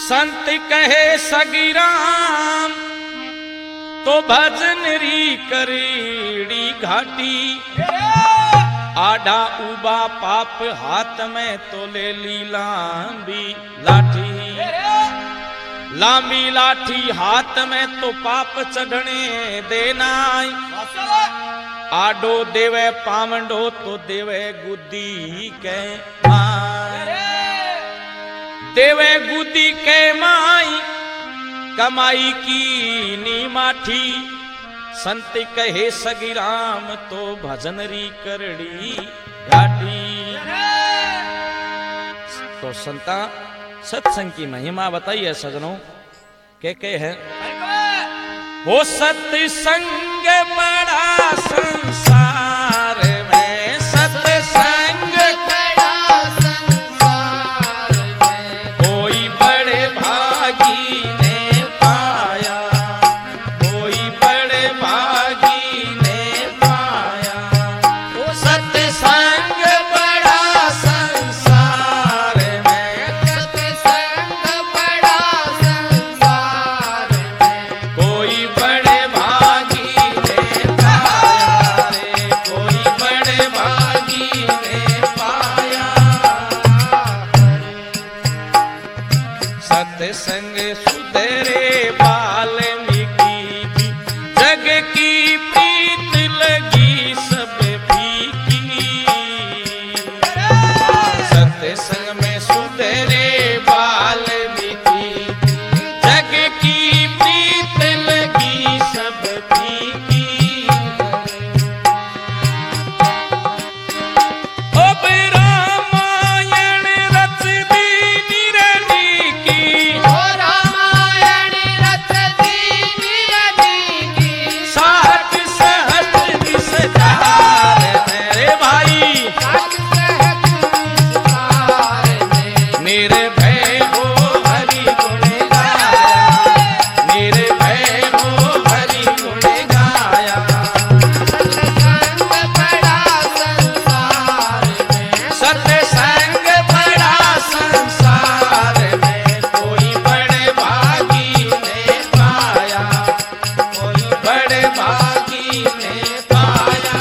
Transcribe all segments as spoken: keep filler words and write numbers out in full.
संत कहे सगिराम तो भजन री करीड़ी घाटी आडा उबा पाप हाथ में तो ले ली लांबी लाठी लांबी लाठी हाथ में तो पाप चढ़ने देना आडो देवे पावंडो तो देवे गुद्दी के माई देवे गुद्दी के माई कमाई की नी माठी संत कहे सगिराम तो भजनरी करड़ी घाटी। तो संता सत्संग की महिमा बताइए सजनों के के है वो सत्संग बड़ा संसार में सत्संग बड़ा संसार में कोई बड़े भागी ने पाया कोई बड़े भागी ने पाया वो सत्संग बड़ा संसार में सत्संग बड़ा संसार में कोई बड़े भागी ने पाया रे कोई बड़े भागी ने पाया सत्संग सुधरे वाल्मीकि की जग की प्रीत लगी सब फीकी सत्संग में सुधरे वाल्मीकि जग की प्रीत लगी सब फीकी अब रामायण रच दी निरनी की रामायण रच दी निरनी की साठ सहस्त्र दिस चार मेरे भाई साठ सहस्र में निर्भय हो हरि गुण गाया निर्भय हो हरि गुण गाया सत्संग बड़ा संसार में सत्संग बड़ा संसार में कोई बड़े भागी ने पाया कोई बड़े भागी ने पाया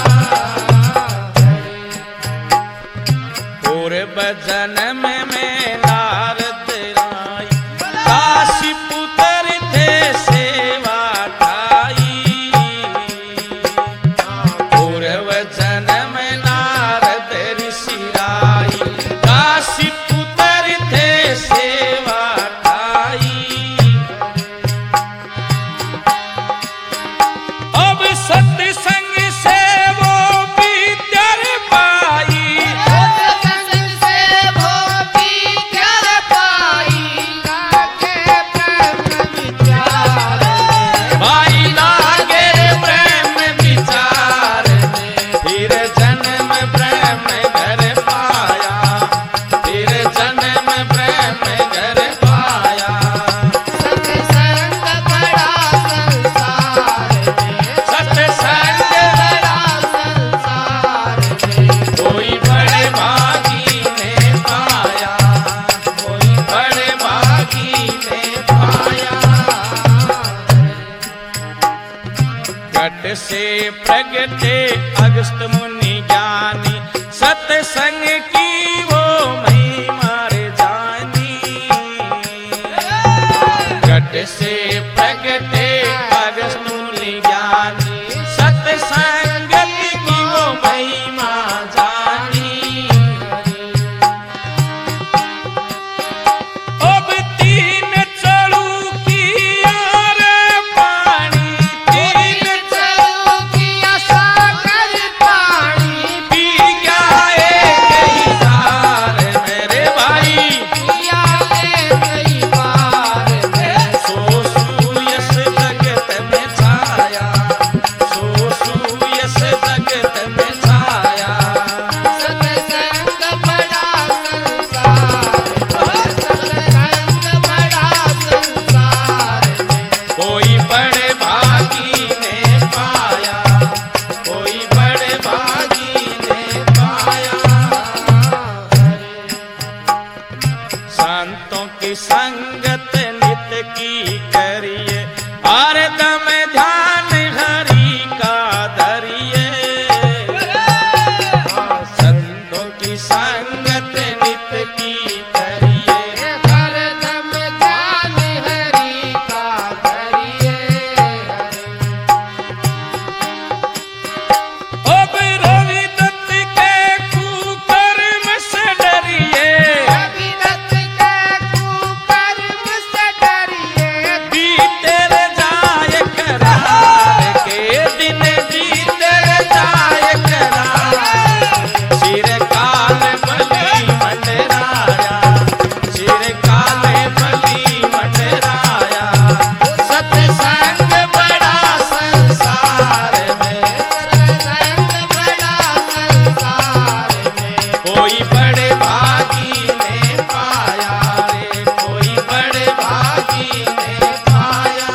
पूर्व जन्म में नारद राय काशी पुत्र थे सेवा ठाई पूर्व जन्म नारद ऋषि राय काशी पुत्र थे सेवा ठाई अब सत्संग से वो विद्या पाई सत्संग से वो विद्या पाई लागे ब्रह्म विचार भाई लागे ब्रह्म विचार में फिर जन्म ब्रह्म घर पाया फिर जन्म ब्रह्म घर पाया सत्संग बड़ा संसार में सत्संग बड़ा संसार में कोई बड़े भागी ने पाया कोई बड़े भागी ने पाया घट से प्रगटे अगस्त मुनि ज्ञानी सत्संग की वो महिमा रे जानी घट से प्रगटे अगस्त मुनि ज्ञानी सत्संग की वो महिमा जानी अब तीन चलू की यार पानी तीन चलो किया सागर पानी संगत नित की करिए। हरदम ध्यान हरि का करिए। अब रवि दत्त के कुकर्म से डरिए। रवि दत्त के कुकर्म से डरिए। बीते जाए करार के दिन, बीते जाए करार। सिर काल बलि मंडराया, सिर काल बलि मंडराया। सत्संग बड़ा संसार में, सत्संग बड़ा संसार में। कोई बड़े भागी ने पाया रे, कोई बड़े भागी ने पाया।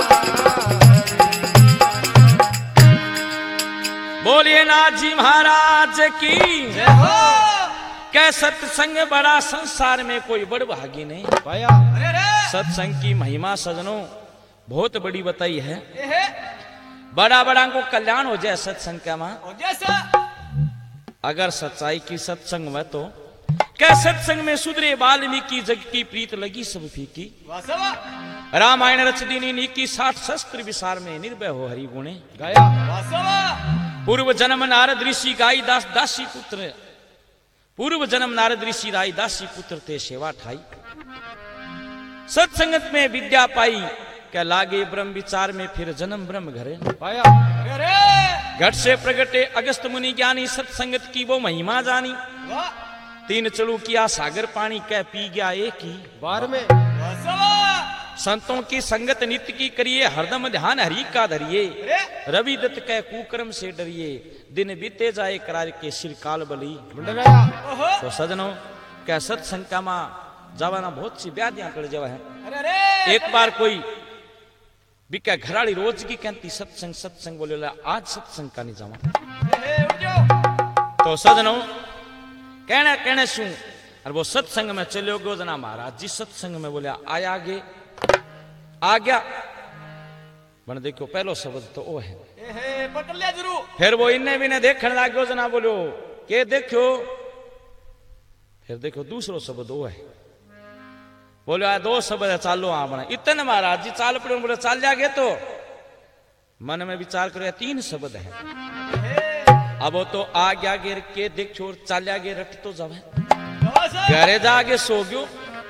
बोलिए नाथ जी महाराज की जय हो। कै सत्संग बड़ा संसार में कोई बड़ भागी नहीं पाया। अरे रे सत्संग की महिमा सजनों बहुत बड़ी बताई है। एहे बड़ा बड़ा को कल्याण हो जाए सत्संग का मां। हो जैसा अगर सच्चाई की सत्संग में तो कै सत्संग में सुधरे वाल्मीकि जग की प्रीत लगी सब फीकी। वासवा रामायण रच दीनी नीकी साठ शस्त्र विसार में निर्भय हो हरि गुणे गया। वासवा पूर्व जन्म नारद ऋषि गाई दास दासी पुत्र, पूर्व जन्म नारद ऋषि राई दासी पुत्र ते सेवा ठाई। सत्संगत में विद्या पाई क्या लागे ब्रह्म विचार में फिर जन्म ब्रह्म घरे। पाया। अरे रे घट से प्रगटे अगस्त मुनि ज्ञानी सत्संगत की वो महिमा जानी। वाह तीन चलू किया सागर पानी कह पी गया एक ही बार में। वासवा संतों की संगत नित्य की करिए, हरदम ध्यान हरि का धरिए। अरे रवि दत्त कह कुकर्म से डरिए, दिन बीते जाए करार के सिर काल बली। मंडराया। ओहो तो सजनों कह सत्संग का मां जवाना बहुत सी व्याधियां कर जावा है। अरे रे एक बार कोई बिका घराड़ी रोज की कहती सत्संग सत्संग बोले ला, आज सत्संग का नहीं जावा। एहे उठ जाओ। तो सजनों कहने कहने शू और वो सत्संग में चलो गो जना महाराज जी सत्संग में बोलिया आया आगे आ गया। बन देखो पहलो शब्द तो वो है। एहे पकड़ लिया जरूर। फिर वो इन्हें भी ने देखने लग गयो जना बोलो के देखो, फिर देखो दूसरो शब्द वो है। बोलो आ दो शब्द चालो आपने इतने महाराज जी चाल पड़े बोले चाल जागे। तो मन में विचार करो तीन शब्द है। अब वो तो आ गया गे के देखो चाल जागे रट तो जावे घरे जाके सो गयो।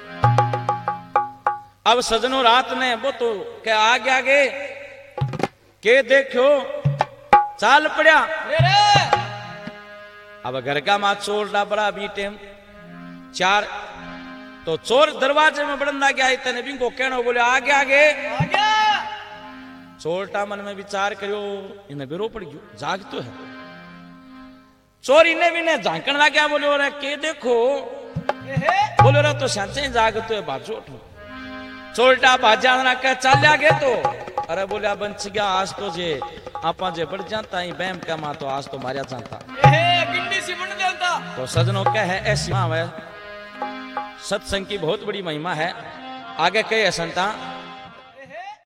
अब सजनों रात ने वो तो क्या आ गया गे के देखो चाल पड़ा। अरे रे अब घर का मां चोर डाबड़ा बीटे चार तो चोर दरवाजे में बड़ंदा गया इतने भी को कहनो बोले आगे आगे आ गया। चोरटा मन में विचार करो इन्हें बेरो पड़ गयो जाग तो है। चोर इन्हें भी ने झांकण लग गया बोले और के देखो एहे बोले रे तो सच्चे जाग तो है बाजू उठो। चोरटा बाजा के चल गए तो अरे बोलिया बंच गया आज तो जे आपा जे बढ़ जाता ही बैम का मां तो आज तो मारिया जाता। एहे गिंडी सी मुंड देता। तो सजनों क्या है ऐसी मां है सत्संग की बहुत बड़ी महिमा है। आगे कहे संता